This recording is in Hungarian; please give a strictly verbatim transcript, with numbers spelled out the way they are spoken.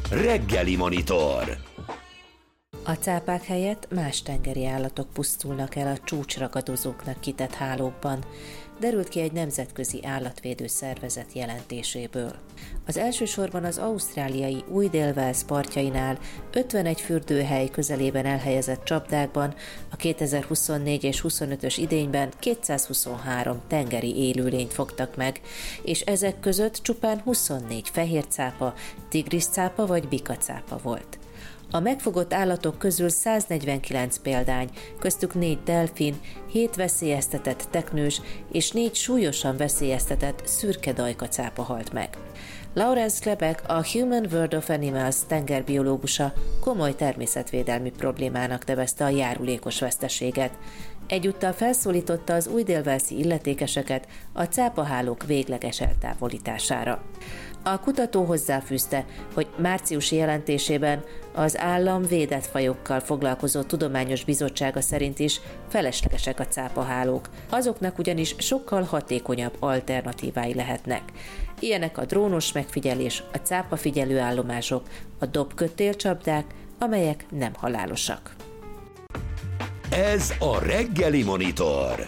Reggeli Monitor. A cápák helyett más tengeri állatok pusztulnak el a csúcsragadozóknak kitett hálókban, derült ki egy nemzetközi állatvédő szervezet jelentéséből. Az elsősorban az ausztráliai Új-Dél-Wales partjainál ötvenegy fürdőhely közelében elhelyezett csapdákban a kétezer-huszonnégy és huszonötös idényben kétszázhuszonhárom tengeri élőlényt fogtak meg, és ezek között csupán huszonnégy fehércápa, tigriscápa vagy bikacápa volt. A megfogott állatok közül száznegyvenkilenc példány, köztük négy delfin, hét veszélyeztetett teknős és négy súlyosan veszélyeztetett szürke dajkacápa halt meg. Lawrence Klebeck, a Human World of Animals tengerbiológusa komoly természetvédelmi problémának nevezte a járulékos veszteséget. Egyúttal felszólította az új-dél-walesi illetékeseket a cápahálók végleges eltávolítására. A kutató hozzáfűzte, hogy márciusi jelentésében az állam védett fajokkal foglalkozó tudományos bizottsága szerint is feleslegesek a cápahálók, azoknak ugyanis sokkal hatékonyabb alternatívái lehetnek. Ilyenek a drónos megfigyelés, a cápafigyelőállomások, a dobkötélcsapdák, amelyek nem halálosak. Ez a Reggeli Monitor.